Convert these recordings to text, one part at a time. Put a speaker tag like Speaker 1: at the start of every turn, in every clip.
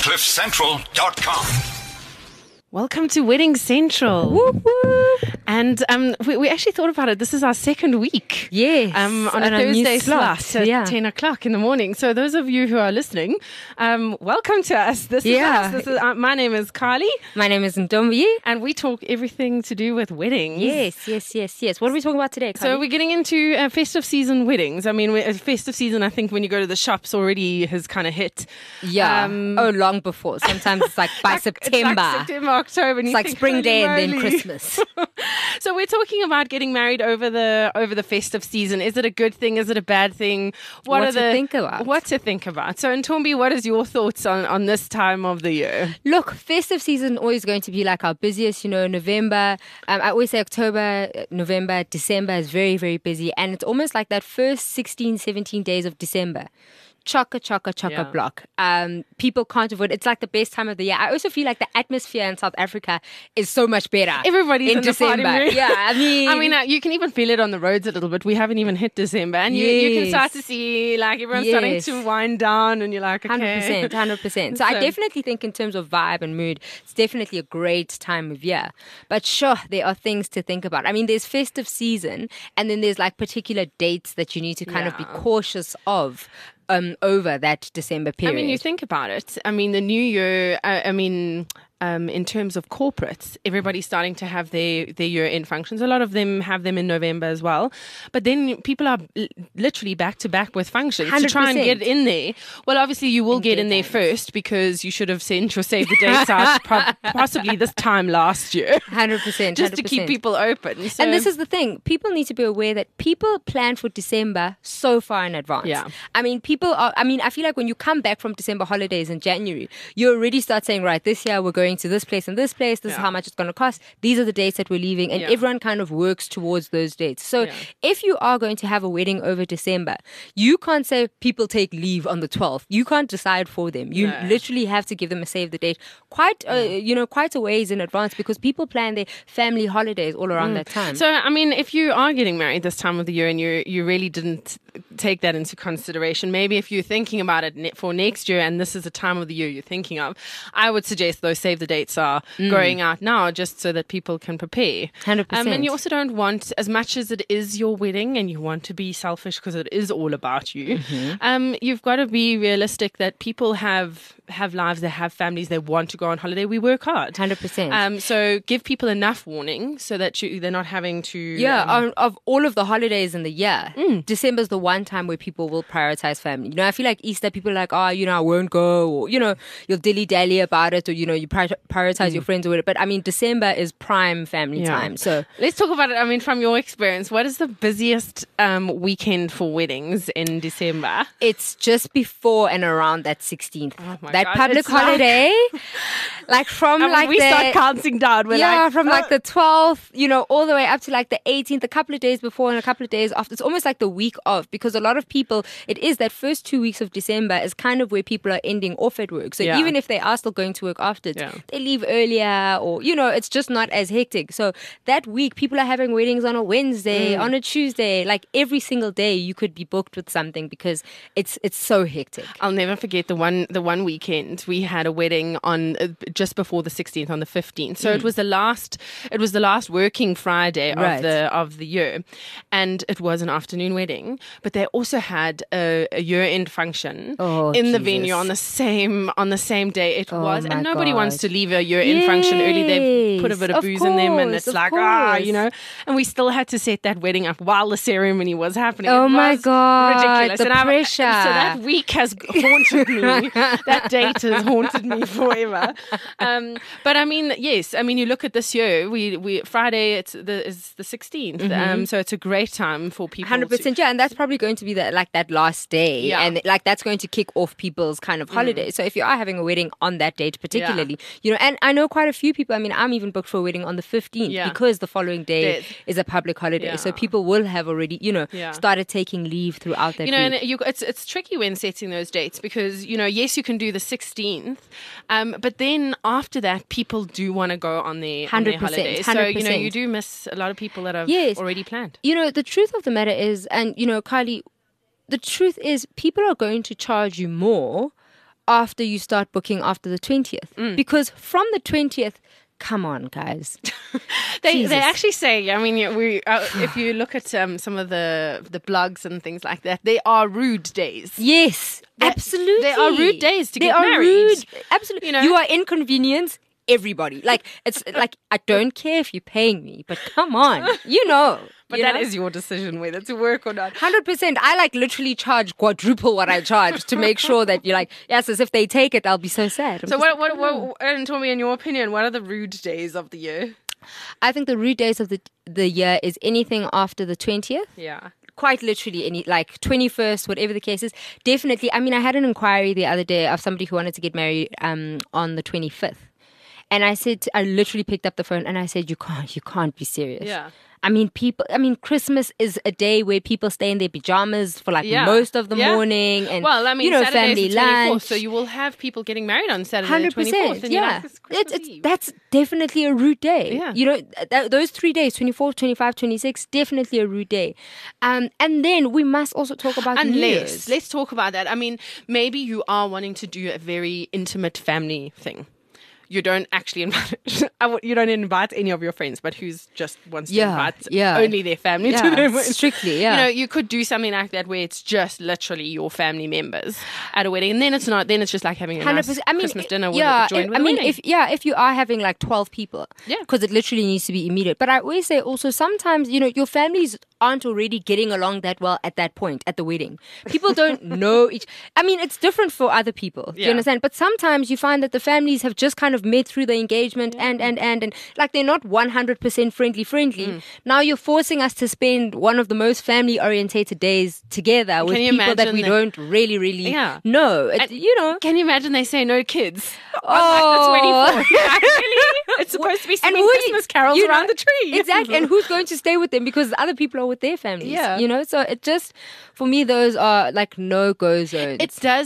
Speaker 1: CliffCentral.com.
Speaker 2: Welcome to Wedding Central.
Speaker 3: Whoop, whoop.
Speaker 2: And we actually thought about it. This is our second week.
Speaker 3: Yes.
Speaker 2: On a
Speaker 3: on new
Speaker 2: Thursday slot at 10 o'clock in the morning. So those of you who are listening, welcome to us. This is us. My name is Carly.
Speaker 3: My name is Ntombi.
Speaker 2: And we talk everything to do with weddings.
Speaker 3: Yes. What are we talking about today, Carly?
Speaker 2: So we're getting into festive season weddings. I mean, festive season, I think when you go to the shops already has kind of hit.
Speaker 3: Yeah. Long before. Sometimes it's like by September.
Speaker 2: It's like September, October. And
Speaker 3: it's like spring day and then Christmas.
Speaker 2: So we're talking about getting married over the festive season. Is it a good thing? Is it a bad thing? What to think about? So, Ntombi, what is your thoughts on this time of the year?
Speaker 3: Look, festive season always going to be like our busiest. November. I always say October, November, December is very, very busy, and it's almost like that first 16, 17 days of December. Chocker block. People can't avoid. It's like the best time of the year. I also feel like the atmosphere in South Africa is so much better.
Speaker 2: Everybody's in
Speaker 3: December.
Speaker 2: The party mood.
Speaker 3: Yeah, I mean,
Speaker 2: you can even feel it on the roads a little bit. We haven't even hit December, and you can start to see like everyone's starting to wind down, and you're like, okay,
Speaker 3: 100%. So I definitely think in terms of vibe and mood, it's definitely a great time of year. But sure, there are things to think about. I mean, there's festive season, and then there's like particular dates that you need to kind of be cautious of. Over that December period.
Speaker 2: I mean, you think about it. I mean, the new year, in terms of corporates, everybody's starting to have their year-end functions. A lot of them have them in November as well. But then people are literally back-to-back with functions
Speaker 3: 100%.
Speaker 2: to try and get in there. Well, obviously, you will get in there first because you should have sent your save the dates out possibly this time last year.
Speaker 3: 100%.
Speaker 2: Just to keep people open. So,
Speaker 3: and this is the thing. People need to be aware that people plan for December so far in advance.
Speaker 2: Yeah.
Speaker 3: I mean, I feel like when you come back from December holidays in January, you already start saying, right, this year we're going to this place and this place. This is how much it's going to cost. These are the dates that we're leaving. And everyone kind of works towards those dates. So if you are going to have a wedding over December, you can't say people take leave on the 12th. You can't decide for them. You literally have to give them a save the date quite a ways in advance because people plan their family holidays all around that time.
Speaker 2: So, I mean, if you are getting married this time of the year and you really didn't take that into consideration, maybe if you're thinking about it for next year and this is the time of the year you're thinking of, I would suggest those save the dates are going out now just so that people can prepare.
Speaker 3: 100%.
Speaker 2: And you also don't want, as much as it is your wedding and you want to be selfish because it is all about you, you've got to be realistic that people have lives, they have families, they want to go on holiday. We work hard.
Speaker 3: 100%.
Speaker 2: So give people enough warning so that they're not having to...
Speaker 3: of all of the holidays in the year, December's the one time where people will prioritize family. I feel like Easter, people are like, I won't go, or, you'll dilly-dally about it, or, you prioritize your friends or whatever. But, I mean, December is prime family time. So
Speaker 2: let's talk about it. I mean, from your experience, what is the busiest weekend for weddings in December?
Speaker 3: It's just before and around that 16th.
Speaker 2: Oh my
Speaker 3: that
Speaker 2: God,
Speaker 3: public holiday. Like from
Speaker 2: we start counting down. We're
Speaker 3: from like the 12th, all the way up to like the 18th, a couple of days before and a couple of days after. It's almost like the week of, because a lot of people, it is that first 2 weeks of December is kind of where people are ending off at work. So even if they are still going to work after it, they leave earlier or, it's just not as hectic. So that week, people are having weddings on a Wednesday, on a Tuesday, like every single day you could be booked with something because it's so hectic.
Speaker 2: I'll never forget the one weekend we had a wedding on just before the 16th on the 15th. So it was the last working Friday of the year, and it was an afternoon wedding. But they also had a year-end function in the venue on the same day. It was, and nobody wants to leave a year-end function early. They put a bit of booze in them, and it's like and we still had to set that wedding up while the ceremony was happening.
Speaker 3: Oh
Speaker 2: my
Speaker 3: God,
Speaker 2: ridiculous!
Speaker 3: The pressure.
Speaker 2: So that week has haunted me. That date has haunted me forever. But I mean, yes. I mean, you look at this year. We Friday. It's the 16th. So it's a great time for people.
Speaker 3: 100%. Yeah, and that's probably going to be that last day, and like that's going to kick off people's kind of holiday. So if you are having a wedding on that date, particularly, and I know quite a few people. I mean, I'm even booked for a wedding on the 15th because the following day is a public holiday. So people will have already, started taking leave throughout that week.
Speaker 2: And it's tricky when setting those dates because yes, you can do the 16th, but then after that, people do want to go on their holidays.
Speaker 3: 100%.
Speaker 2: So you do miss a lot of people that have already planned.
Speaker 3: The truth of the matter is, and Kylie, the truth is, people are going to charge you more after you start booking after the 20th. Because from the 20th, come on, guys.
Speaker 2: They actually say, I mean, if you look at some of the blogs and things like that, they are rude days.
Speaker 3: Yes, absolutely.
Speaker 2: They are rude days to get married.
Speaker 3: Rude. Absolutely. You are inconvenience everybody. Like, it's like, I don't care if you're paying me, but come on,
Speaker 2: But that is your decision whether to work or not.
Speaker 3: 100%. I literally charge quadruple what I charge to make sure that you're like, yes, as if they take it, I'll be so sad.
Speaker 2: So what, and Tommy, in your opinion, what are the rude days of the year?
Speaker 3: I think the rude days of the year is anything after the 20th.
Speaker 2: Yeah.
Speaker 3: Quite literally, any 21st, whatever the case is. Definitely. I mean, I had an inquiry the other day of somebody who wanted to get married on the 25th. And I literally picked up the phone and I said, you can't be serious.
Speaker 2: Yeah.
Speaker 3: I mean, Christmas is a day where people stay in their pajamas for most of the morning. And, family lunch.
Speaker 2: So you will have people getting married on Saturday 100%, the 24th. And
Speaker 3: yeah. That's definitely a rude day.
Speaker 2: Yeah.
Speaker 3: Those 3 days, 24, 25, 26, definitely a rude day. And then we must also talk about New Year's.
Speaker 2: Let's talk about that. I mean, maybe you are wanting to do a very intimate family thing. You don't actually invite any of your friends, but who's just wants to invite only their family to them.
Speaker 3: Strictly,
Speaker 2: you could do something like that where it's just literally your family members at a wedding, and then it's not. Then it's just like having a nice Christmas dinner with a wedding.
Speaker 3: If you are having 12 people, because it literally needs to be immediate. But I always say also sometimes your families aren't already getting along that well at that point at the wedding. People don't know each. I mean, it's different for other people. Do you understand? But sometimes you find that the families have just kind of met through the engagement and they're not 100% friendly. Now you're forcing us to spend one of the most family orientated days together with people that we don't really know.
Speaker 2: Can you imagine they say no kids on the 24th? It's supposed to be singing Christmas carols around the tree.
Speaker 3: Exactly. And who's going to stay with them because other people are with their families. Yeah. So it just, for me, those are no-go zones.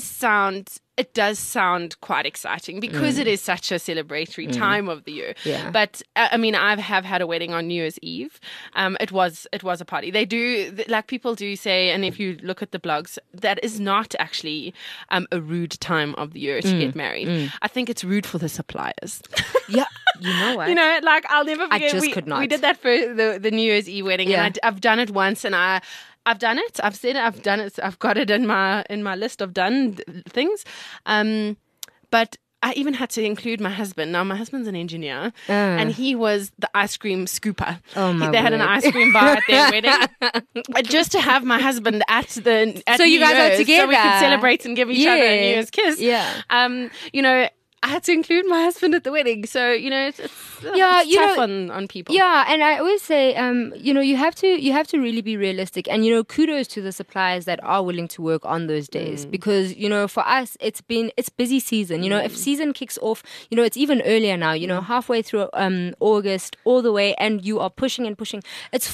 Speaker 2: It does sound quite exciting because it is such a celebratory time of the year.
Speaker 3: Yeah.
Speaker 2: But I mean, I have had a wedding on New Year's Eve. It was a party. They do, people do say, and if you look at the blogs, that is not actually a rude time of the year to get married. I think it's rude for the suppliers.
Speaker 3: Yeah, you know what?
Speaker 2: I'll never forget.
Speaker 3: I just could not.
Speaker 2: We did that for the New Year's Eve wedding, and I've done it once, and I've done it. I've said it. I've done it. I've got it in my list of done things. But I even had to include my husband. Now, my husband's an engineer, and he was the ice cream scooper.
Speaker 3: Oh, my
Speaker 2: They had an ice cream bar at their wedding. Just to have my husband at
Speaker 3: so
Speaker 2: New
Speaker 3: you guys
Speaker 2: Year's,
Speaker 3: are together.
Speaker 2: so we could celebrate and give each other a New Year's kiss.
Speaker 3: Yeah.
Speaker 2: I had to include my husband at the wedding, so it's tough on people.
Speaker 3: Yeah, and I always say, you have to really be realistic, and kudos to the suppliers that are willing to work on those days because for us it's busy season. If season kicks off, it's even earlier now. Halfway through August, all the way, and you are pushing and pushing. It's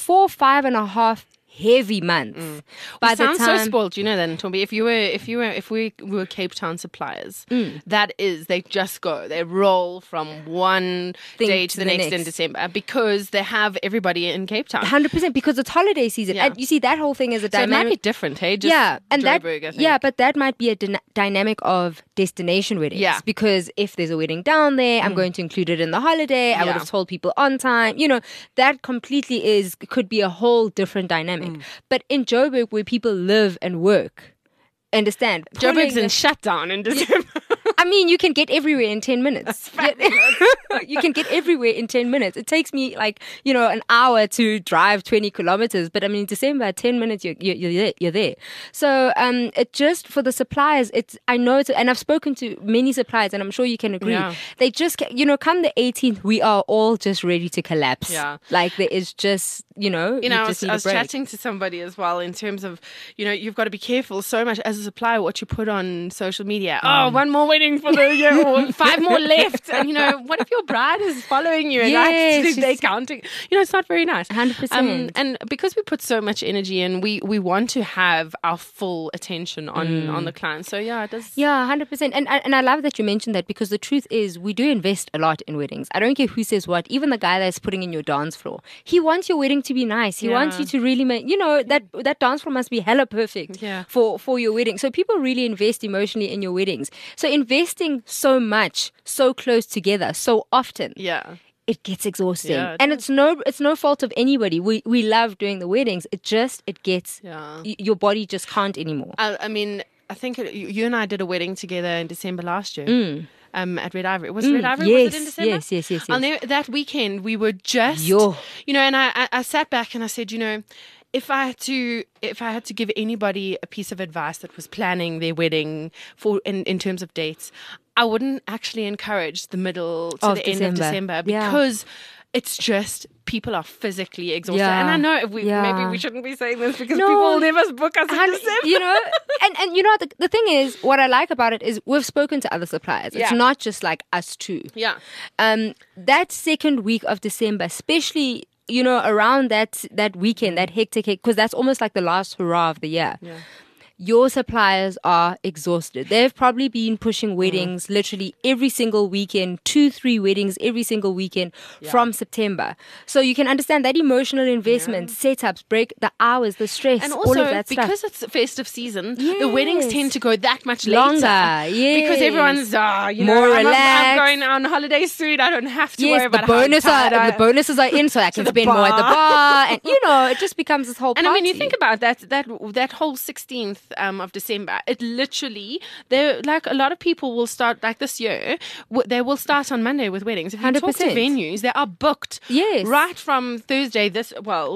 Speaker 3: 5.5 heavy months.
Speaker 2: By the time, so spoiled, that, Tombi. If we were Cape Town suppliers, that is, they just go. They roll from one day to the next in December because they have everybody in Cape Town.
Speaker 3: 100%, because it's holiday season. Yeah. And you see, that whole thing is a dynamic.
Speaker 2: So it might be different, hey? Just
Speaker 3: and
Speaker 2: Joburg, I think.
Speaker 3: Yeah, but that might be a dynamic of destination weddings.
Speaker 2: Yeah.
Speaker 3: Because if there's a wedding down there, I'm going to include it in the holiday. I would have told people on time. That completely could be a whole different dynamic. But in Joburg, where people live and work, understand?
Speaker 2: Joburg's in shutdown in December.
Speaker 3: I mean, you can get everywhere in 10 minutes. You can get everywhere in 10 minutes. It takes me an hour to drive 20 kilometers. But I mean, in December, 10 minutes, you're there. So it just, for the suppliers, and I've spoken to many suppliers, and I'm sure you can agree. Yeah. They just, come the 18th, we are all just ready to collapse.
Speaker 2: Yeah.
Speaker 3: There is just,
Speaker 2: I was chatting to somebody as well in terms of, you've got to be careful so much as a supplier what you put on social media. One more wedding for the year, or 5 more left. And what if your bride is following you and they're counting? It's not very nice.
Speaker 3: 100%.
Speaker 2: And because we put so much energy in, we want to have our full attention on the client. So it does.
Speaker 3: Yeah, 100%. And I love that you mentioned that, because the truth is we do invest a lot in weddings. I don't care who says what. Even the guy that's putting in your dance floor, he wants your wedding to be nice. He wants you to really make, that dance floor must be hella perfect for your wedding. So people really invest emotionally in your weddings. So investing so much, so close together, so often.
Speaker 2: Yeah.
Speaker 3: It gets exhausting, and it's no fault of anybody. We love doing the weddings. It gets your body just can't anymore.
Speaker 2: I mean, I think you and I did a wedding together in December last year. At Red Ivory. Was Red Ivory?
Speaker 3: Yes,
Speaker 2: was it in December?
Speaker 3: Yes.
Speaker 2: I'll never, that weekend we were just, and I sat back and I said, if I had to give anybody a piece of advice that was planning their wedding in terms of dates, I wouldn't actually encourage the middle to the end of December because it's just people are physically exhausted.
Speaker 3: Yeah.
Speaker 2: And I know maybe we shouldn't be saying this because people will never book us in December.
Speaker 3: And the thing is, what I like about it is we've spoken to other suppliers. It's not just like us two.
Speaker 2: Yeah.
Speaker 3: That second week of December, especially around that weekend, that hectic, because that's almost like the last hurrah of the year.
Speaker 2: Yeah.
Speaker 3: Your suppliers are exhausted. They've probably been pushing weddings literally every single weekend, 2-3 weddings every single weekend from September. So you can understand that emotional investment, setups, break the hours, the stress,
Speaker 2: and
Speaker 3: all
Speaker 2: also
Speaker 3: of that stuff.
Speaker 2: because it's festive season, the weddings tend to go that much later.
Speaker 3: Longer, yes.
Speaker 2: Because everyone's
Speaker 3: more relaxed.
Speaker 2: I'm going on holiday soon. I don't have to worry about
Speaker 3: the bonuses are in, so I can spend more at the bar, and it just becomes this whole party.
Speaker 2: And I mean, you think about that whole 16th of December, it literally, there, like, a lot of people will start, like this year, they will start on Monday with weddings. If you 100%. Talk to venues, they are booked right from Thursday, the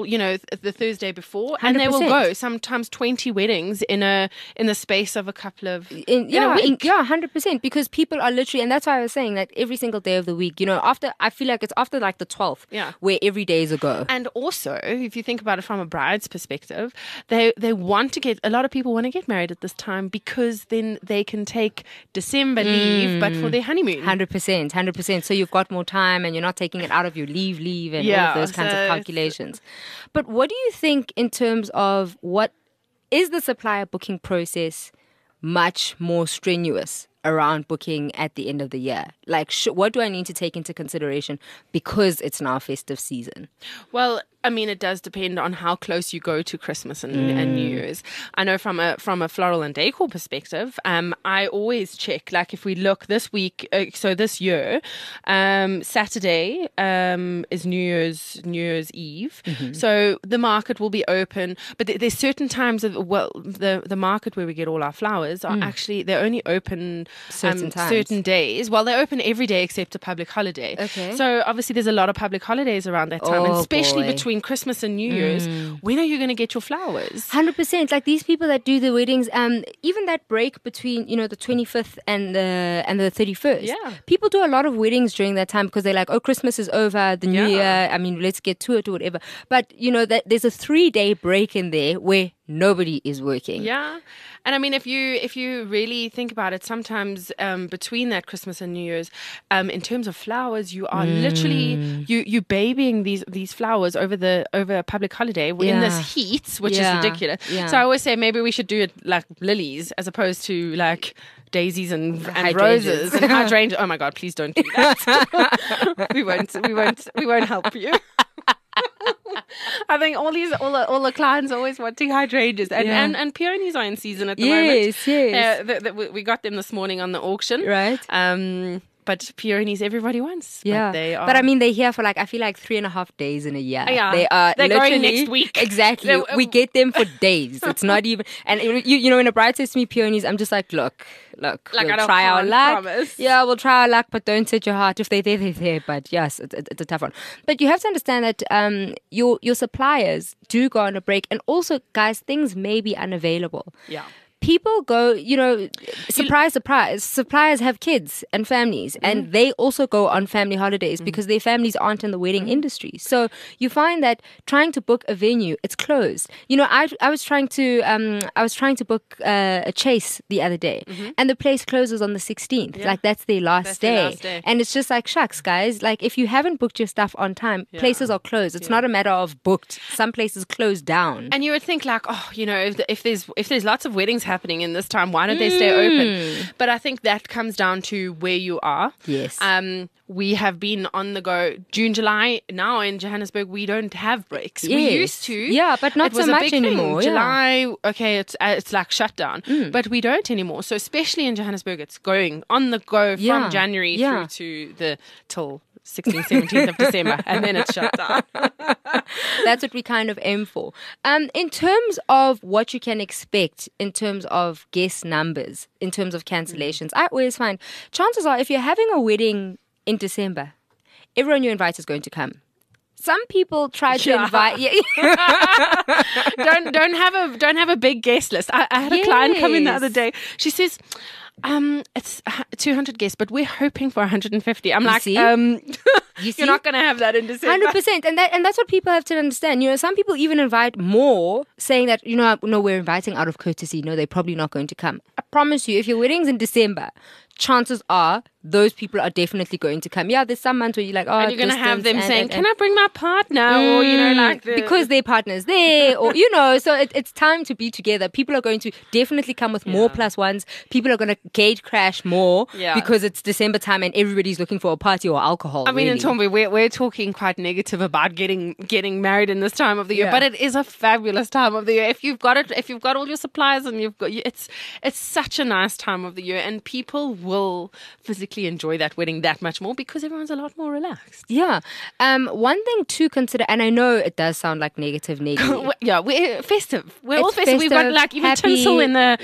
Speaker 2: Thursday before, 100%. And they will go sometimes 20 weddings in the space of a couple of in a week.
Speaker 3: 100%, because people are literally, and that's why I was saying that every single day of the week, I feel like it's after like the 12th where every day is a go.
Speaker 2: And also, if you think about it from a bride's perspective, they want to get, a lot of people want to get married at this time because then they can take December leave, but for their honeymoon.
Speaker 3: 100%. So you've got more time and you're not taking it out of your leave and all of those kinds of calculations. But what do you think in terms of what is the supplier booking process much more strenuous around booking at the end of the year? Like, what do I need to take into consideration because it's now festive season?
Speaker 2: Well, I mean, it does depend on how close you go to Christmas and New Year's. I know from a floral and decor perspective, I always check, like if we look this week, so this year, Saturday is New Year's Eve. Mm-hmm. So the market will be open, but there's certain times of, the market where we get all our flowers are actually, they're only open certain days. Well, they're open every day except a public holiday. Okay. So obviously there's a lot of public holidays around that time, and especially between Christmas and New Year's. When are you going to get your flowers?
Speaker 3: 100%. Like these people that do the weddings, even that break between the 25th and the 31st. Yeah. People do a lot of weddings during that time because they're like, oh, Christmas is over, the New Year. I mean, let's get to it or whatever. But that there's a 3-day break in there where nobody is working.
Speaker 2: Yeah. And I mean, if you really think about it, sometimes between that Christmas and New Year's, in terms of flowers, you are literally you babying these flowers over a public holiday in this heat, which is ridiculous. Yeah. So I always say maybe we should do it like lilies as opposed to like daisies and roses and hydrangeas. Oh my God, please don't do that. we won't help you. I think all the clients always wanting hydrangeas and peonies are in season at the moment. Yes. We got them this morning on the auction. Right. But peonies everybody wants.
Speaker 3: Yeah. But I mean, they're here for I feel like 3.5 days in a year.
Speaker 2: Yeah. They're going next week.
Speaker 3: Exactly. We get them for days. It's not even, and when a bride says to me peonies, I'm just like, look, we'll try our luck. Promise. Yeah, we'll try our luck, but don't set your heart. If they're there, they're there. But yes, it's a tough one. But you have to understand that your suppliers do go on a break. And also, guys, things may be unavailable. Yeah. People go, surprise, suppliers have kids and families, and they also go on family holidays because their families aren't in the wedding industry. So you find that trying to book a venue, it's closed. I was trying to book a chase the other day, and the place closes on the 16th. Yeah. Like that's their last day. And it's just like, shucks, guys. Like if you haven't booked your stuff on time, places are closed. It's not a matter of booked. Some places close down.
Speaker 2: And you would think like, if there's lots of weddings happening in this time? Why don't they stay open? But I think that comes down to where you are.
Speaker 3: Yes.
Speaker 2: We have been on the go June, July. Now in Johannesburg, we don't have breaks. Yes. We used to.
Speaker 3: Yeah, but not so much anymore.
Speaker 2: July, okay, it's like shut down. But we don't anymore. So especially in Johannesburg, it's going on the go from January through to till 16th, 17th of December, and then it's shut down.
Speaker 3: That's what we kind of aim for. In terms of what you can expect in terms of guest numbers, in terms of cancellations, I always find chances are if you're having a wedding in December, everyone you invite is going to come. Some people try to invite.
Speaker 2: Don't have a big guest list. I had a client come in the other day. She says, it's 200 guests, but we're hoping for 150. I'm like, you're not going to have that in December.
Speaker 3: 100%. And that's what people have to understand. You know, some people even invite more, saying that, no, we're inviting out of courtesy. No, they're probably not going to come. I promise you, if your wedding's in December, chances are those people are definitely going to come. Yeah, there's some months where you're like,
Speaker 2: and you're going to have them saying, can I bring my partner? Or,
Speaker 3: because their partner's there, or, so it's time to be together. People are going to definitely come with more plus ones. People are going to gate crash more because it's December time and everybody's looking for a party or alcohol.
Speaker 2: I mean, in Tombi, we're talking quite negative about getting married in this time of the year, but it is a fabulous time of the year. If you've got all your supplies and it's such a nice time of the year, and people will physically enjoy that wedding that much more because everyone's a lot more relaxed.
Speaker 3: Yeah. One thing to consider, and I know it does sound like negative.
Speaker 2: Yeah, we're festive. We're all festive. We've got like even tinsel in the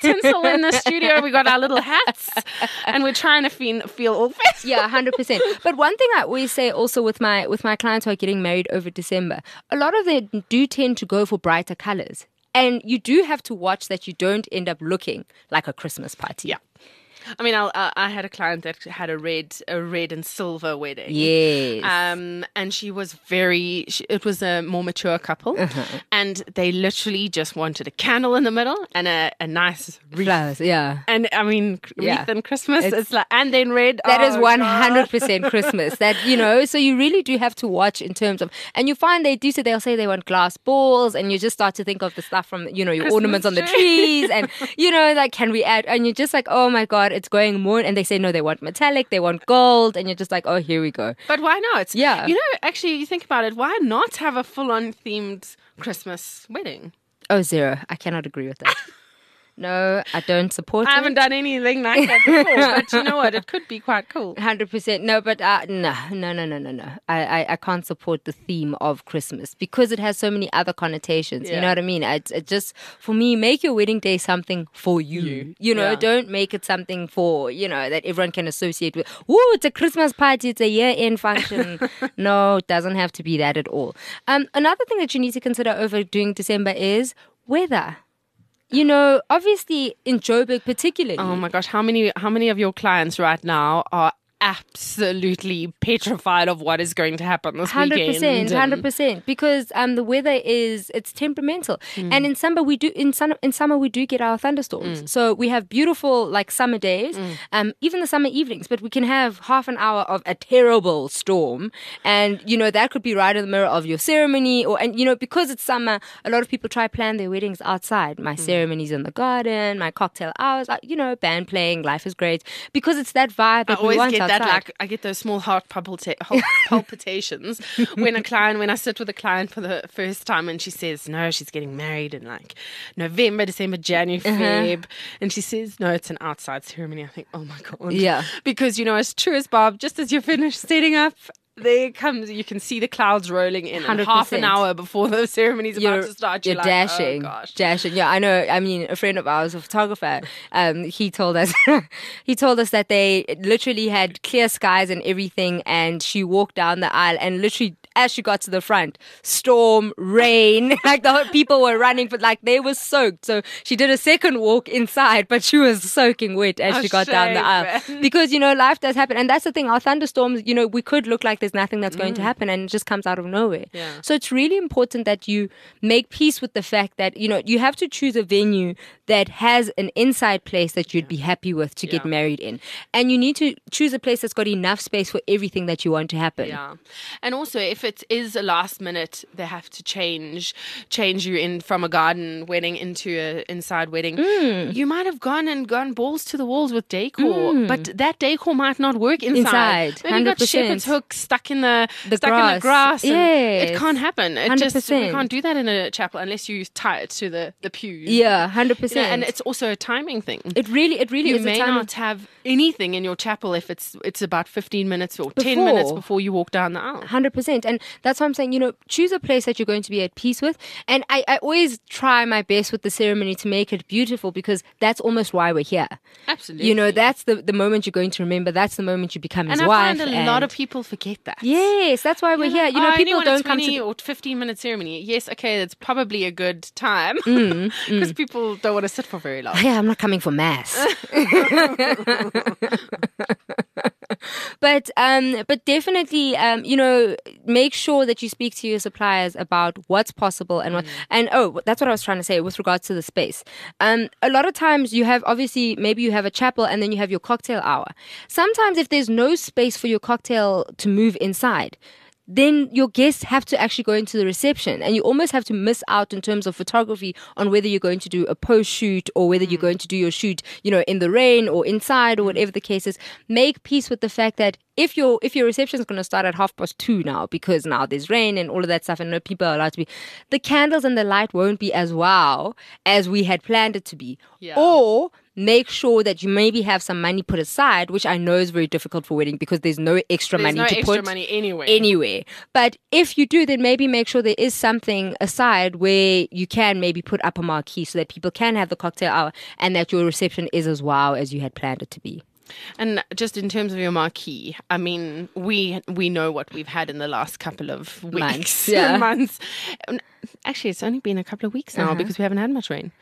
Speaker 2: studio. We got our little hats, and we're trying to feel all festive.
Speaker 3: Yeah, 100%. But one thing I always say also with my clients who are getting married over December, a lot of them do tend to go for brighter colors. And you do have to watch that you don't end up looking like a Christmas party.
Speaker 2: Yeah. I mean, I had a client that had a red and silver wedding.
Speaker 3: Yes.
Speaker 2: And she was it was a more mature couple. And they literally just wanted a candle in the middle and a nice wreath.
Speaker 3: Flowers, yeah.
Speaker 2: And I mean, wreath and Christmas, it's like, and then red.
Speaker 3: That is 100% Christmas. That, so you really do have to watch in terms of, and you find they'll say they want glass balls, and you just start to think of the stuff from, your Christmas ornaments on the trees, and, like, can we add, and you're just like, oh my God, it's going more, and they say no, they want metallic, they want gold, and you're just like, oh, here we go.
Speaker 2: But why not?
Speaker 3: Yeah.
Speaker 2: Actually, you think about it, why not have a full-on themed Christmas wedding?
Speaker 3: Oh, zero. I cannot agree with that. No, I don't support it.
Speaker 2: I haven't done anything like that before, but you know what? It could be quite cool.
Speaker 3: 100%. No, but no. I can't support the theme of Christmas because it has so many other connotations. Yeah. You know what I mean? It just, for me, make your wedding day something for you. Don't make it something for, that everyone can associate with. Ooh, it's a Christmas party. It's a year-end function. No, it doesn't have to be that at all. Another thing that you need to consider over during December is weather. Obviously in Joburg particularly.
Speaker 2: Oh my gosh, how many of your clients right now are absolutely petrified of what is going to happen this weekend?
Speaker 3: 100%. Because the weather it's temperamental. And in summer we do get our thunderstorms. So we have beautiful like summer days, even the summer evenings, but we can have half an hour of a terrible storm, and that could be right in the middle of your ceremony, because it's summer, a lot of people try plan their weddings outside. My ceremony's in the garden, my cocktail hours, band playing, life is great, because it's that vibe that we want outside.
Speaker 2: I get those small heart palpitations when I sit with a client for the first time and she says, no, she's getting married in like November, December, January, Feb. And she says, no, it's an outside ceremony. I think, oh my God.
Speaker 3: Yeah.
Speaker 2: Because, as true as Bob, just as you're finished setting up, you can see the clouds rolling in 100%. Half an hour before the ceremony's about to start.
Speaker 3: You're like, dashing. Oh gosh. Dashing. Yeah, I know. I mean, a friend of ours, a photographer, he told us that they literally had clear skies and everything, and she walked down the aisle and literally, as she got to the front, storm, rain, like the whole people were running, but like they were soaked. So she did a second walk inside, but she was soaking wet as she got down the aisle. Because, life does happen. And that's the thing, our thunderstorms, we could look like there's there's nothing that's going to happen, and it just comes out of nowhere.
Speaker 2: Yeah.
Speaker 3: So it's really important that you make peace with the fact that, you have to choose a venue that has an inside place that you'd be happy with to get married in. And you need to choose a place that's got enough space for everything that you want to happen.
Speaker 2: Yeah. And also, if it is a last minute, they have to change you in from a garden wedding into an inside wedding. You might have gone balls to the walls with decor, but that decor might not work inside. Maybe you got shepherd's hooks stuck in the grass.
Speaker 3: Yes.
Speaker 2: It can't happen. We
Speaker 3: 100%.
Speaker 2: can't do that in a chapel unless you tie it to the pews.
Speaker 3: Yeah, 100%.
Speaker 2: And it's also a timing thing.
Speaker 3: It really
Speaker 2: You
Speaker 3: is.
Speaker 2: may not have anything in your chapel if it's about 15 minutes or 10 minutes before you walk down the aisle.
Speaker 3: 100%. And that's why I'm saying, choose a place that you're going to be at peace with. And I always try my best with the ceremony to make it beautiful, because that's almost why we're here.
Speaker 2: Absolutely.
Speaker 3: That's the moment you're going to remember. That's the moment you become his
Speaker 2: wife.
Speaker 3: wife.
Speaker 2: And I find a lot of people forget that.
Speaker 3: Yes, that's why we're here. People don't come to
Speaker 2: or 15-minute ceremony. Yes, okay, that's probably a good time because people don't want to sit for very long.
Speaker 3: Yeah, I'm not coming for mass. But definitely, make sure that you speak to your suppliers about what's possible and what. And that's what I was trying to say with regards to the space. A lot of times you have, obviously, maybe you have a chapel and then you have your cocktail hour. Sometimes if there's no space for your cocktail to move inside, then your guests have to actually go into the reception, and you almost have to miss out in terms of photography on whether you're going to do a post shoot or whether you're going to do your shoot, in the rain or inside or whatever the case is. Make peace with the fact that if your reception is going to start at 2:30 now, because now there's rain and all of that stuff and no people are allowed to be, the candles and the light won't be as wow as we had planned it to be.
Speaker 2: Yeah.
Speaker 3: Or make sure that you maybe have some money put aside, which I know is very difficult for wedding because there's no extra money to put anywhere. But if you do, then maybe make sure there is something aside where you can maybe put up a marquee so that people can have the cocktail hour and that your reception is as wow as you had planned it to be.
Speaker 2: And just in terms of your marquee, I mean, we know what we've had in the last couple of weeks, months. Actually, it's only been a couple of weeks now because we haven't had much rain.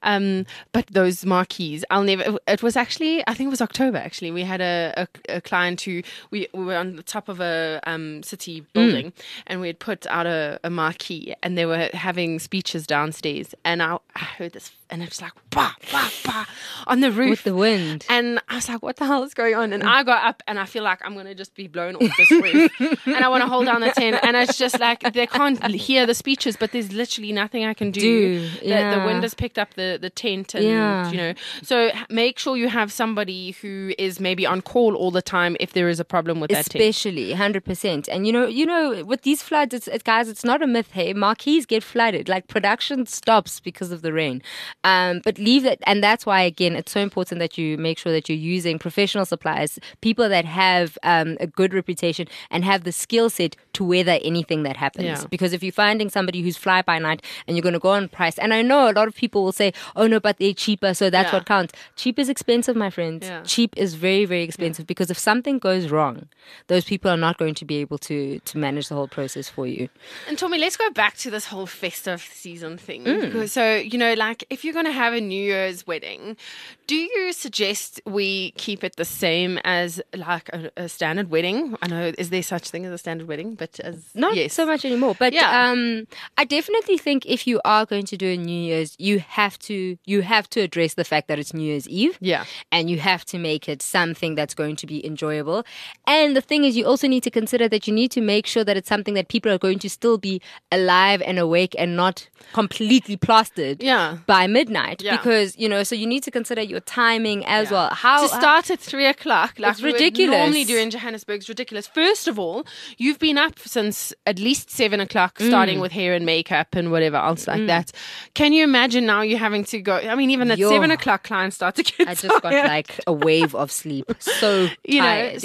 Speaker 2: But those marquees, it was actually, I think it was October actually. We had a client who, we were on the top of a city building and we had put out a marquee and they were having speeches downstairs. And I heard this and it was like, bah, bah, bah, on the roof.
Speaker 3: With the wind.
Speaker 2: And I was like, what the hell is going on? And I got up and I feel like I'm going to just be blown off this roof. And I want to hold down the tent. And it's just like, they can't hear the speeches, but there's literally nothing I can do. The wind has picked up the tent and, So make sure you have somebody who is maybe on call all the time if there is a problem with that tent.
Speaker 3: Especially, 100%. And, with these floods, it's not a myth, hey, marquees get flooded. Like, production stops because of the rain. But leave that, and that's why, again, it's so important that you make sure that you're using professional suppliers, people that have a good reputation and have the skill set to weather anything that happens.
Speaker 2: Yeah.
Speaker 3: Because if you're finding somebody who's fly by night and you're going to go on price, and I know a lot of people will say, oh no, but they're cheaper, so that's what counts. Cheap is expensive, my friends.
Speaker 2: Yeah.
Speaker 3: Cheap is very, very expensive because if something goes wrong, those people are not going to be able to manage the whole process for you.
Speaker 2: And Tommy, let's go back to this whole festive season thing. So, if you're going to have a New Year's wedding, do you suggest we keep it the same as like a standard wedding? I know, is there such thing as a standard wedding? But
Speaker 3: not so much anymore. But I definitely think if you are going to do a New Year's, you have to address the fact that it's New Year's Eve.
Speaker 2: Yeah.
Speaker 3: And you have to make it something that's going to be enjoyable. And the thing is, you also need to consider that you need to make sure that it's something that people are going to still be alive and awake and not completely plastered by midnight. Yeah. Because, so you need to consider your timing as well.
Speaker 2: To start at 3:00, like
Speaker 3: it's ridiculous.
Speaker 2: Normally do in Johannesburg, is ridiculous. First of all, you've been up since at least 7:00, starting with hair and makeup and whatever else like that. Can you imagine now you having to go? I mean, even at 7:00, clients start to get
Speaker 3: I just got like a wave of sleep. So tired.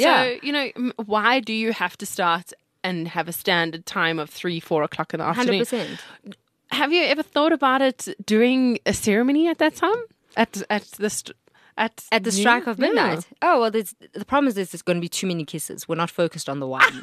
Speaker 2: Why do you have to start and have a standard time of 3-4 o'clock in the afternoon?
Speaker 3: 100%.
Speaker 2: Have you ever thought about it doing a ceremony at that time? At at
Speaker 3: the strike of midnight. Yeah. Oh, well, the problem is there's going to be too many kisses. We're not focused on the wine.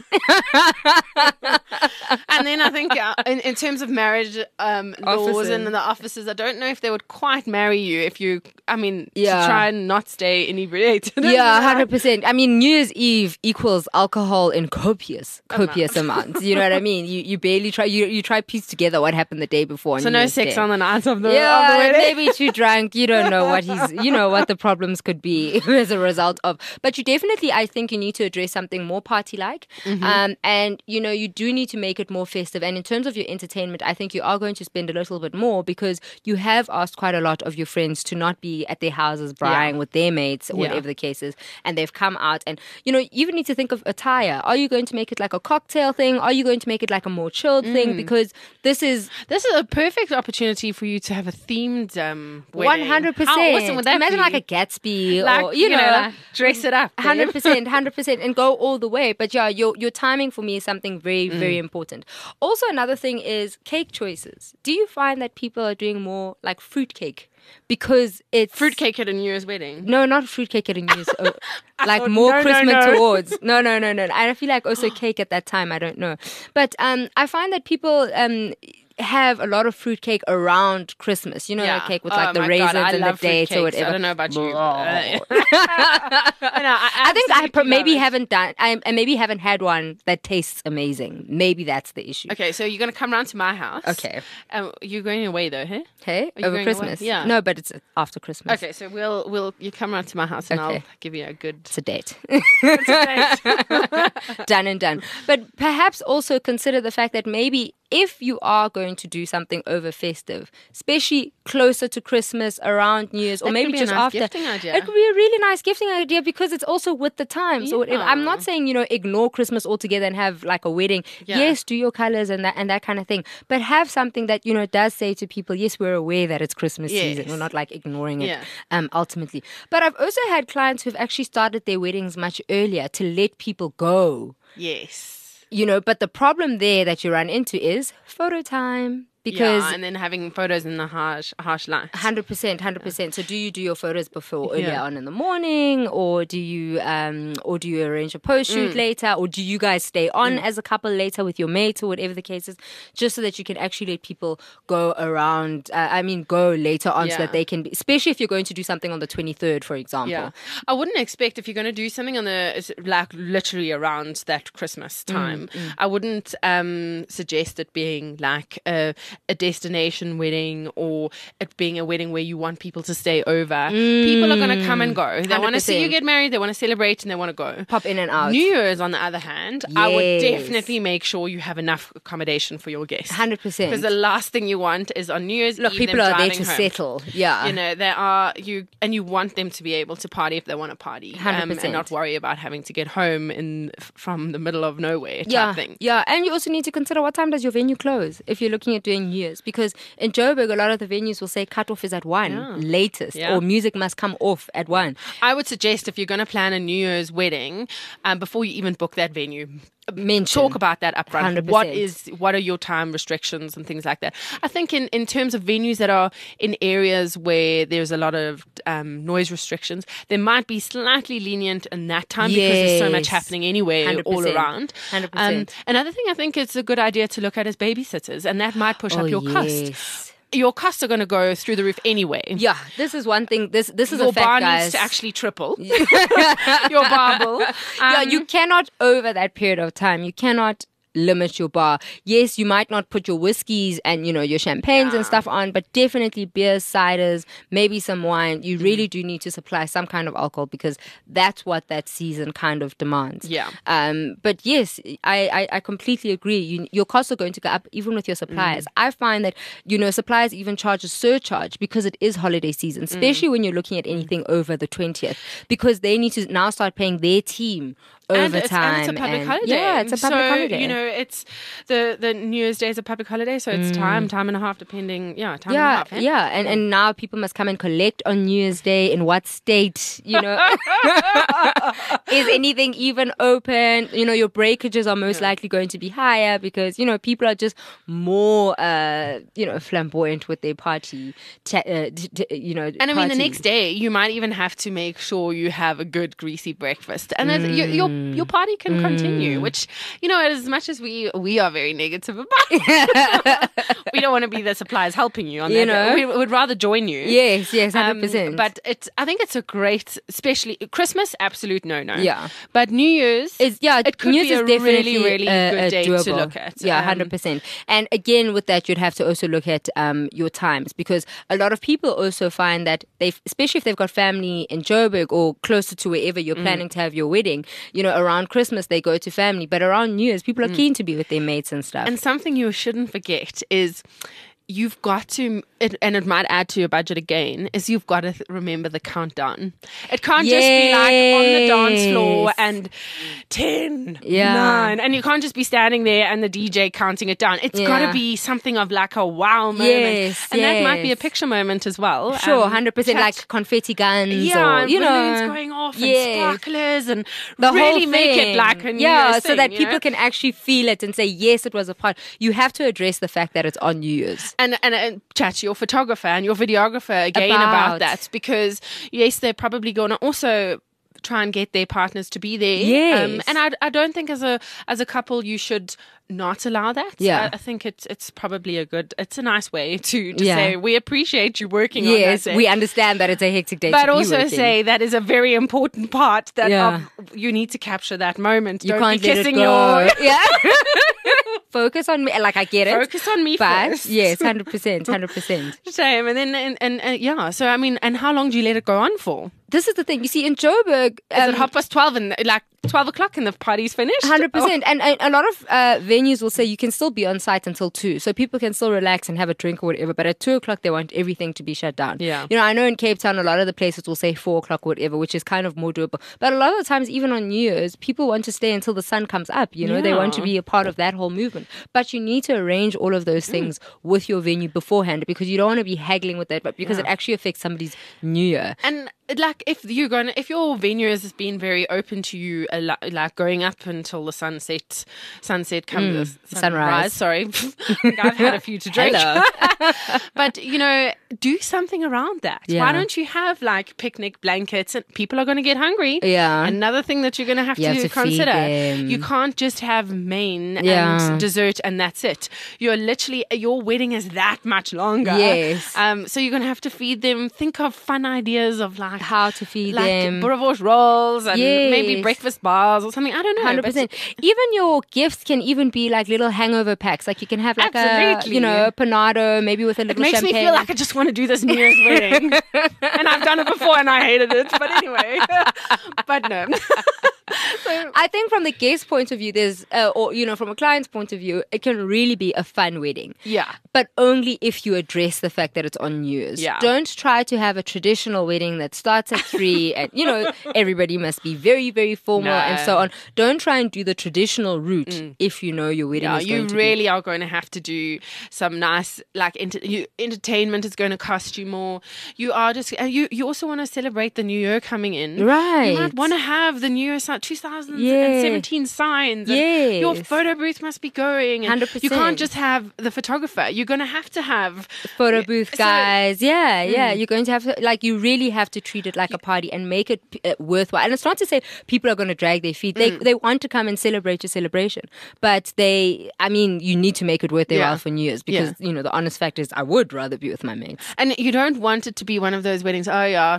Speaker 2: And then I think in terms of marriage laws and the offices, I don't know if they would quite marry you if you, to try and not stay inebriated.
Speaker 3: Yeah, 100%. I mean, New Year's Eve equals alcohol in copious amounts. You know what I mean? You barely try, you try piece together what happened the day before.
Speaker 2: So no sex on the night of the wedding?
Speaker 3: Maybe too drunk. You don't know what what the problems could be as a result of. But you definitely, I think you need to address something more party-like. Mm-hmm. And, you do need to make it more festive. And in terms of your entertainment, I think you are going to spend a little bit more because you have asked quite a lot of your friends to not be at their houses braaiing with their mates or whatever the case is. And they've come out and, you even need to think of attire. Are you going to make it like a cocktail thing? Are you going to make it like a more chilled thing? Because this is
Speaker 2: a perfect opportunity for you to have a themed wedding.
Speaker 3: 100%.
Speaker 2: How awesome would that
Speaker 3: Imagine
Speaker 2: be?
Speaker 3: like a Gatsby or,
Speaker 2: like dress it up.
Speaker 3: 100%, and go all the way. But yeah, your timing for me is something very, very important. Also, another thing is cake choices. Do you find that people are doing more like fruitcake? Because it's
Speaker 2: fruitcake at a New Year's wedding.
Speaker 3: No, not fruitcake at a New Year's. Like more Christmas towards. No. I feel like also cake at that time. I don't know, but I find that people have a lot of fruitcake around Christmas. Cake with like the raisins and the dates or whatever.
Speaker 2: I don't know about you.
Speaker 3: I think I maybe haven't had one that tastes amazing. Maybe that's the issue.
Speaker 2: Okay, so you're going to come round to my house.
Speaker 3: Okay.
Speaker 2: You're going away though, hey?
Speaker 3: Hey, over Christmas.
Speaker 2: Yeah.
Speaker 3: No, but it's after Christmas.
Speaker 2: Okay, so you come round to my house and I'll give you a good...
Speaker 3: It's a date. Done and done. But perhaps also consider the fact that maybe if you are going to do something over festive, especially closer to Christmas, around New Year's, or maybe just after, it could be a really nice gifting idea because it's also with the times. So I'm not saying ignore Christmas altogether and have like a wedding. Yeah. Yes, do your colors and that kind of thing, but have something that does say to people, yes, we're aware that it's Christmas season. We're not like ignoring it ultimately. But I've also had clients who've actually started their weddings much earlier to let people go.
Speaker 2: Yes.
Speaker 3: But the problem there that you run into is photo time. Because
Speaker 2: and then having photos in the harsh light.
Speaker 3: 100%. So do you do your photos before earlier on in the morning, or do you arrange a post shoot later, or do you guys stay on as a couple later with your mates or whatever the case is, just so that you can actually let people go around? Go later on so that they can be, especially if you're going to do something on the 23rd, for example.
Speaker 2: Yeah, I wouldn't expect if you're going to do something on literally around that Christmas time. I wouldn't suggest it being like a destination wedding or it being a wedding where you want people to stay over. People are going to come and go. They want to see you get married, they want to celebrate, and they want to go.
Speaker 3: Pop in and out.
Speaker 2: New Year's, on the other hand, I would definitely make sure you have enough accommodation for your guests.
Speaker 3: 100%.
Speaker 2: Because the last thing you want is on New Year's Eve,
Speaker 3: people are there to
Speaker 2: home.
Speaker 3: settle. Yeah.
Speaker 2: They are, you want them to be able to party if they want to party.
Speaker 3: 100%.
Speaker 2: And not worry about having to get home from the middle of nowhere type thing.
Speaker 3: Yeah, and you also need to consider what time does your venue close if you're looking at doing New Year's, because in Joburg a lot of the venues will say cutoff is at 1 latest, or music must come off at 1.
Speaker 2: I would suggest if you're going to plan a New Year's wedding, before you even book that venue, talk about that up front.
Speaker 3: 100%.
Speaker 2: What are your time restrictions and things like that? I think in terms of venues that are in areas where there's a lot of noise restrictions, they might be slightly lenient in that time because there's so much happening anyway
Speaker 3: 100%.
Speaker 2: all around.
Speaker 3: 100%.
Speaker 2: Another thing I think it's a good idea to look at is babysitters, and that might push up your costs. Your costs are going to go through the roof anyway.
Speaker 3: Yeah, this is one thing. This is
Speaker 2: your
Speaker 3: a fact,
Speaker 2: bar
Speaker 3: guys.
Speaker 2: needs to actually triple. Your bar bill.
Speaker 3: You cannot over that period of time. You cannot limit your bar. Yes, you might not put your whiskeys and your champagnes and stuff on, but definitely beers, ciders, maybe some wine. You really do need to supply some kind of alcohol because that's what that season kind of demands.
Speaker 2: Yeah.
Speaker 3: But yes, I completely agree. Your costs are going to go up even with your suppliers. I find that suppliers even charge a surcharge because it is holiday season, especially when you're looking at anything over the 20th, because they need to now start paying their team overtime.
Speaker 2: And it's a public holiday.
Speaker 3: Yeah, it's a public holiday.
Speaker 2: it's the New Year's Day is a public holiday, so it's time and a half, depending. Time and a half. Eh?
Speaker 3: Yeah, and now people must come and collect on New Year's Day. In what state, Is anything even open? Your breakages are most likely going to be higher because, people are just more, flamboyant with their party.
Speaker 2: And I mean, the next day, you might even have to make sure you have a good greasy breakfast. And your party can continue, which, as much as we are very negative about it, we don't want to be the suppliers helping you on that. We would rather join you.
Speaker 3: Yes, 100%.
Speaker 2: But I think it's a great, especially Christmas, absolute no.
Speaker 3: Yeah.
Speaker 2: But New Year's, it could be a really, really good day
Speaker 3: doable.
Speaker 2: To look at.
Speaker 3: Yeah, 100%. And again, with that, you'd have to also look at your times, because a lot of people also find that especially if they've got family in Joburg or closer to wherever you're planning to have your wedding, around Christmas they go to family, but around New Year's people are keen to be with their mates and stuff.
Speaker 2: And something you shouldn't forget is you've got to, and it might add to your budget again, is you've got to remember the countdown. It can't just be like on the dance floor and 10, 9, and you can't just be standing there and the DJ counting it down. It's got to be something of like a wow moment. And that might be a picture moment as well.
Speaker 3: Sure, 100%, like confetti guns or,
Speaker 2: balloons going off and sparklers and the really make it like a New Year's
Speaker 3: so that
Speaker 2: thing,
Speaker 3: people can actually feel it and say, yes, it was a part. You have to address the fact that it's on New Year's.
Speaker 2: And chat to your photographer and your videographer again about that, because yes, they're probably going to also try and get their partners to be there.
Speaker 3: Yes.
Speaker 2: And I don't think as a couple you should not allow that.
Speaker 3: Yeah.
Speaker 2: I think it's probably it's a nice way to say we appreciate you working on that.
Speaker 3: Yes, we understand that it's a hectic day,
Speaker 2: but
Speaker 3: to be
Speaker 2: also
Speaker 3: working.
Speaker 2: say that is a very important part that you need to capture that moment.
Speaker 3: You
Speaker 2: don't
Speaker 3: can't
Speaker 2: be
Speaker 3: let
Speaker 2: kissing
Speaker 3: it go.
Speaker 2: your
Speaker 3: Focus on me. Like, I get it.
Speaker 2: Focus on me
Speaker 3: but
Speaker 2: first.
Speaker 3: Yes, 100%.
Speaker 2: Shame. And then, so I mean, and how long do you let it go on for?
Speaker 3: This is the thing. You see, in Joburg...
Speaker 2: is it 12:30 and like 12 o'clock and the party's finished?
Speaker 3: 100%. Oh. And a lot of venues will say you can still be on site until 2. So people can still relax and have a drink or whatever. But at 2 o'clock, they want everything to be shut down.
Speaker 2: Yeah.
Speaker 3: I know in Cape Town, a lot of the places will say 4 o'clock or whatever, which is kind of more doable. But a lot of the times, even on New Year's, people want to stay until the sun comes up. They want to be a part of that whole movement. But you need to arrange all of those things with your venue beforehand, because you don't want to be haggling with that, but because it actually affects somebody's New Year.
Speaker 2: And like if your venue has been very open to you, like going up until the sunset comes, sunrise. Sorry, I've had a few to drink. But do something around that.
Speaker 3: Yeah.
Speaker 2: Why don't you have like picnic blankets? And people are going to get hungry.
Speaker 3: Yeah.
Speaker 2: Another thing that you're going to have to consider. You can't just have main and dessert and that's it. Your wedding is that much longer.
Speaker 3: Yes.
Speaker 2: So you're going to have to feed them. Think of fun ideas of like
Speaker 3: how to feed them,
Speaker 2: boerewors rolls and maybe breakfast bars or something. I don't know.
Speaker 3: 100%. Even your gifts can even be like little hangover packs. Like you can have like a panado, maybe with a little champagne.
Speaker 2: It makes me feel like I just want to do this New Year's wedding, and I've done it before and I hated it. But anyway, but no.
Speaker 3: So I think from the guest point of view, there's, from a client's point of view, it can really be a fun wedding.
Speaker 2: Yeah.
Speaker 3: But only if you address the fact that it's on New Year's.
Speaker 2: Yeah.
Speaker 3: Don't try to have a traditional wedding that starts at 3 and, everybody must be very, very formal and so on. Don't try and do the traditional route if you know your wedding is going to be.
Speaker 2: You really are going to have to do some nice, like, entertainment is going to cost you more. You are just, you also want to celebrate the New Year coming in.
Speaker 3: Right.
Speaker 2: You might want to have the New Year 2017 signs.
Speaker 3: Yes.
Speaker 2: Your photo booth must be going. And
Speaker 3: 100%.
Speaker 2: You can't just have the photographer. You're going to have
Speaker 3: photo booth guys. You're going to have to, like, you really have to treat it like a party and make it worthwhile. And it's not to say people are going to drag their feet. They want to come and celebrate your celebration. But you need to make it worth their while for New Year's, because, the honest fact is I would rather be with my mates.
Speaker 2: And you don't want it to be one of those weddings,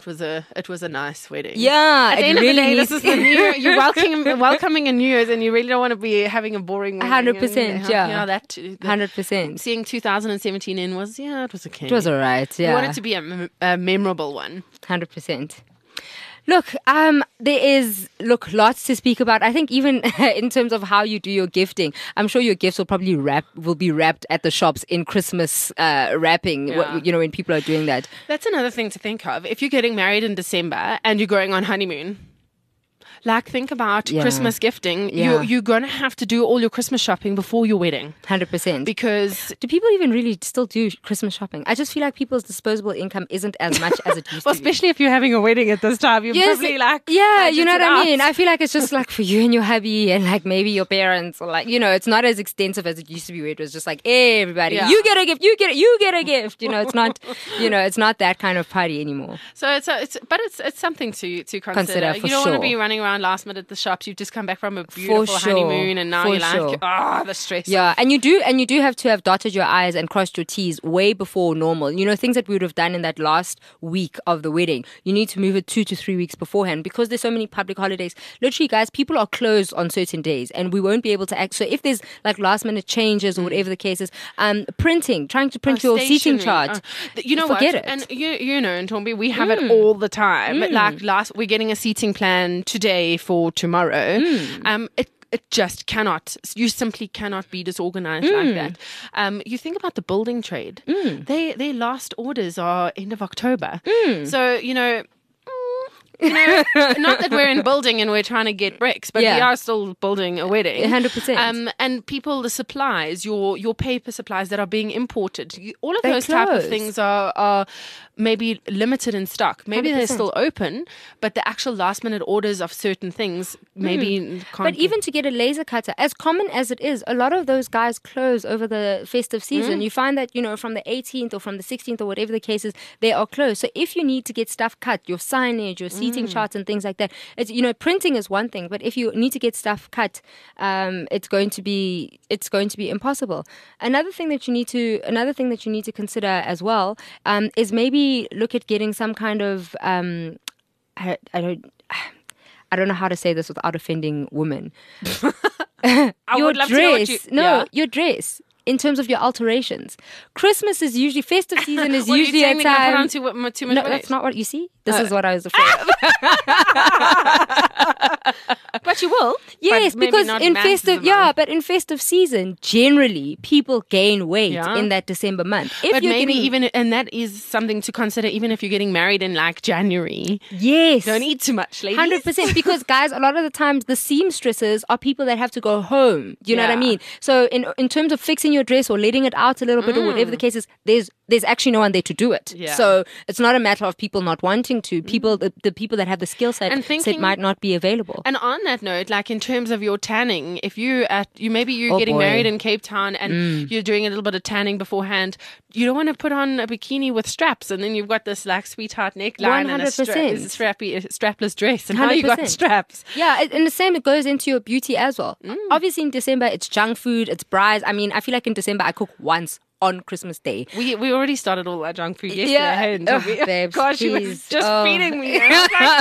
Speaker 2: it was a nice wedding.
Speaker 3: Yeah.
Speaker 2: At the end of the day, this is the New Year. You're welcoming a New Year's, and you really don't want to be having a boring wedding.
Speaker 3: 100%,
Speaker 2: that too.
Speaker 3: 100%.
Speaker 2: Seeing 2017 in was, it was okay.
Speaker 3: It was all right, yeah.
Speaker 2: You want it to be a memorable one.
Speaker 3: 100%. Look, there is lots to speak about. I think even in terms of how you do your gifting, I'm sure your gifts will probably be wrapped at the shops in Christmas wrapping.
Speaker 2: Yeah.
Speaker 3: When people are doing that.
Speaker 2: That's another thing to think of. If you're getting married in December and you're going on honeymoon, Like, think about Christmas gifting. You're going to have to do all your Christmas shopping before your wedding.
Speaker 3: 100%.
Speaker 2: Because
Speaker 3: do people even really still do Christmas shopping? I just feel like people's disposable income isn't as much as it used
Speaker 2: well,
Speaker 3: to be.
Speaker 2: Especially if you're having a wedding at this time. You're probably like...
Speaker 3: Yeah, you know what I mean? I feel like it's just like for you and your hubby and like maybe your parents, or like, you know, it's not as extensive as it used to be, where it was just like, hey, everybody, you get a gift, you get a gift. You know, it's not, it's not that kind of party anymore.
Speaker 2: So it's something to consider. You don't want to be running around last minute at the shops. You've just come back from a beautiful honeymoon, and now you're like, the stress.
Speaker 3: Yeah, and you do have to have dotted your I's and crossed your T's way before normal. You know, things that we would have done in that last week of the wedding, you need to move it 2 to 3 weeks beforehand, because there's so many public holidays. Literally, guys, people are closed on certain days, and we won't be able to act. So if there's like last minute changes or whatever the case is, trying to print your seating chart, forget it.
Speaker 2: And you know, Ntombi, we have it all the time. Like we're getting a seating plan today for tomorrow. It just cannot. You simply cannot be disorganized like that. You think about the building trade. Their last orders are end of October. So, not that we're in building and we're trying to get bricks, but we are still building a wedding.
Speaker 3: 100%.
Speaker 2: And the supplies, your paper supplies that are being imported, all of those type of things are maybe limited in stock. Maybe 100%. They're still open, but the actual last minute orders of certain things maybe can't.
Speaker 3: But even to get a laser cutter, as common as it is, a lot of those guys close over the festive season. You find that, from the 18th or from the 16th or whatever the case is, they are closed. So if you need to get stuff cut, your signage, your seating charts and things like that, it's, printing is one thing, but if you need to get stuff cut, it's going to be impossible. Another thing that you need to consider as well is maybe look at getting some kind of I don't know how to say this without offending women. Your dress. In terms of your alterations, Christmas is usually festive season is usually a time.
Speaker 2: Too much
Speaker 3: no, that's not what you see. This is what I was afraid of.
Speaker 2: But you will.
Speaker 3: Yes, because in festive season, generally people gain weight in that December month.
Speaker 2: And that is something to consider. Even if you're getting married in like January,
Speaker 3: yes,
Speaker 2: don't eat too much, ladies.
Speaker 3: 100%. Because guys, a lot of the times the seamstresses are people that have to go home. Do you know what I mean? So in terms of fixing your dress or letting it out a little bit or whatever the case is, there's actually no one there to do it. Yeah. So it's not a matter of people not wanting to. The people that have the skill set might not be available.
Speaker 2: And on that note, like in terms of your tanning, if you're getting married in Cape Town and you're doing a little bit of tanning beforehand, you don't want to put on a bikini with straps and then you've got this like sweetheart neckline 100%. And a strapless dress, and 100%. Now you got straps.
Speaker 3: Yeah, and the same, it goes into your beauty as well. Obviously in December it's junk food, it's brides. I mean, I feel like in December I cook once on Christmas Day.
Speaker 2: We already started all that junk food yesterday. Yeah.
Speaker 3: Babes,
Speaker 2: gosh, she was just feeding me. I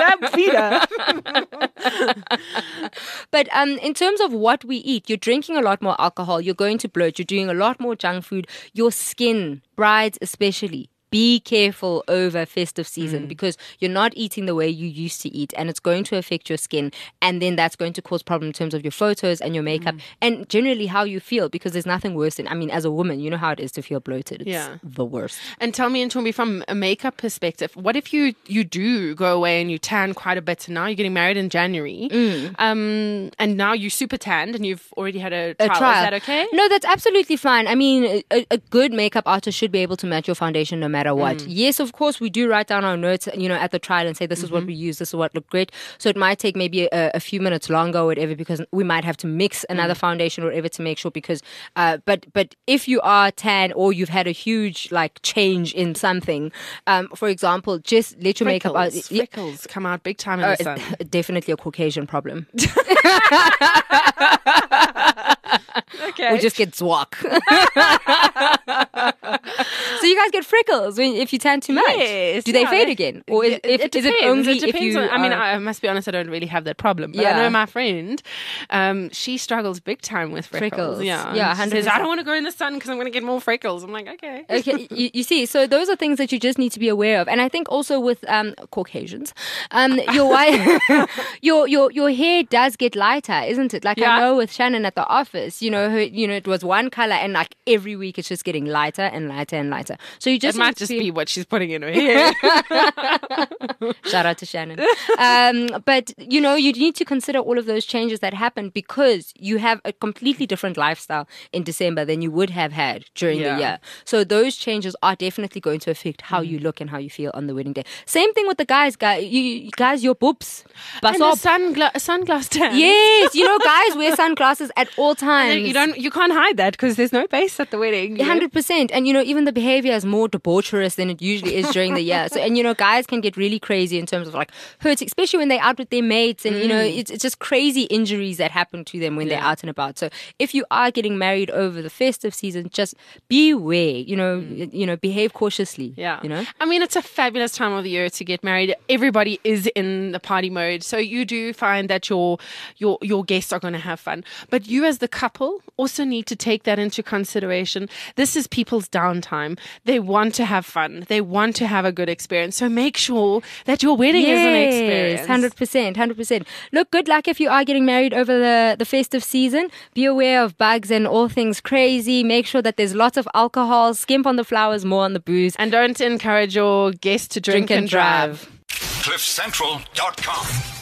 Speaker 2: was like, feeder.
Speaker 3: But in terms of what we eat, you're drinking a lot more alcohol, you're going to bloat, you're doing a lot more junk food. Your skin, brides especially, be careful over festive season because you're not eating the way you used to eat, and it's going to affect your skin, and then that's going to cause problems in terms of your photos and your makeup and generally how you feel, because there's nothing worse than, I mean, as a woman, you know how it is to feel bloated. It's the worst.
Speaker 2: And tell me, Ntombi, from a makeup perspective, what if you do go away and you tan quite a bit, and now you're getting married in January, and now you're super tanned and you've already had a trial. Is that okay?
Speaker 3: No, that's absolutely fine. I mean, a good makeup artist should be able to match your foundation no matter what. Yes, of course, we do write down our notes, at the trial and say this is what we use, this is what looked great. So it might take maybe a few minutes longer or whatever, because we might have to mix another foundation or whatever to make sure, because but if you are tan or you've had a huge change in something, for example, just let your makeup out.
Speaker 2: Freckles come out big time in the sun.
Speaker 3: Definitely a Caucasian problem.
Speaker 2: Okay.
Speaker 3: Or just get zwak. So you guys get freckles if you tan too much.
Speaker 2: Yes.
Speaker 3: Do they fade again? Or is it only if you...
Speaker 2: I mean, I must be honest, I don't really have that problem. But I know my friend, she struggles big time with freckles. Yeah.
Speaker 3: Yeah, 100%.
Speaker 2: She says, I don't want to go in the sun because I'm going to get more freckles. I'm like, okay.
Speaker 3: Okay, you see, so those are things that you just need to be aware of. And I think also with Caucasians, your hair does get lighter, isn't it? Like I know with Shannon at the office, it was one color, and every week it's just getting lighter and lighter and lighter. matter. So you just
Speaker 2: it might just be what she's putting in her hair.
Speaker 3: Shout out to Shannon. But you need to consider all of those changes that happen because you have a completely different lifestyle in December than you would have had during the year. So those changes are definitely going to affect how you look and how you feel on the wedding day. Same thing with the guys. Guys, your boobs.
Speaker 2: And the sunglass tan.
Speaker 3: Yes, guys wear sunglasses at all times.
Speaker 2: You can't hide that because there's no base at the wedding.
Speaker 3: 100%. And even the behavior is more debaucherous than it usually is during the year. So, and guys can get really crazy in terms of like hurting, especially when they're out with their mates, and it's just crazy injuries that happen to them when they're out and about. So if you are getting married over the festive season, just beware. Behave cautiously.
Speaker 2: Yeah. I mean, it's a fabulous time of the year to get married. Everybody is in the party mode, so you do find that your guests are going to have fun. But you as the couple also need to take that into consideration. This is people's downtime. They want to have fun. They want to have a good experience. So make sure that your wedding is an experience.
Speaker 3: 100%. Look, good luck if you are getting married over the festive season. Be aware of bugs and all things crazy. Make sure that there's lots of alcohol. Skimp on the flowers, more on the booze.
Speaker 2: And don't encourage your guests to drink and drive.
Speaker 1: CliffCentral.com